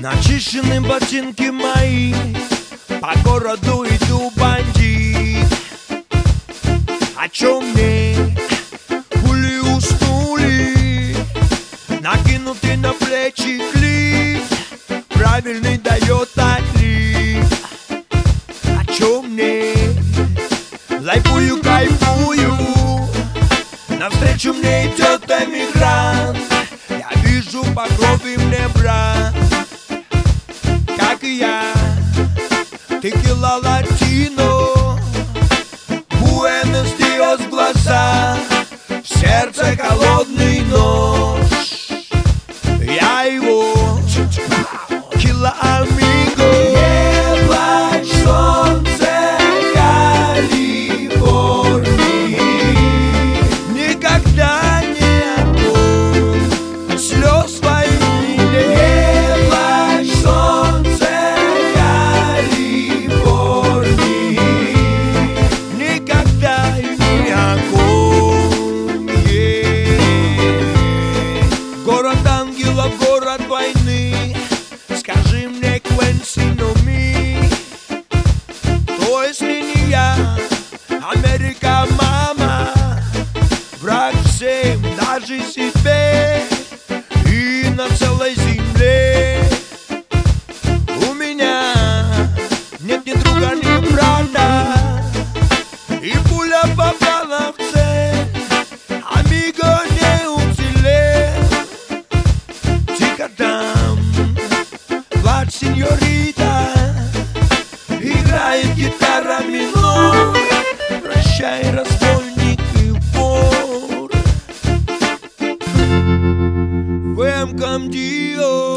Начищены ботинки мои, по городу иду бандит. О чем мне? Хули уснули, накинутый на плечи клип, правильный дает отлив. О чем мне? Лайфую, кайфую, навстречу мне идет эмигрант. Я вижу по крови мне брат, как и я, текила латино, Буэнос-Диос в глаза, в сердце холодный нож. Я его килла амиго. Не плачь, солнце Калифорнии, никогда не отмой слез войны. Не плачь, солнце Калифорнии, никогда не огонь. Город ангелов, город войны. Скажи мне, Квенси, но ми, кто если не я? Америка, мама, враг всем, даже себе и на целой земле. У меня нет ни друга, ни брата, и пуля попала в цель, амиго не уцелел. Тихо там, плачь, сеньорита, играет гитара минор. Прощай, разбойник и вор. Welcome, Dio.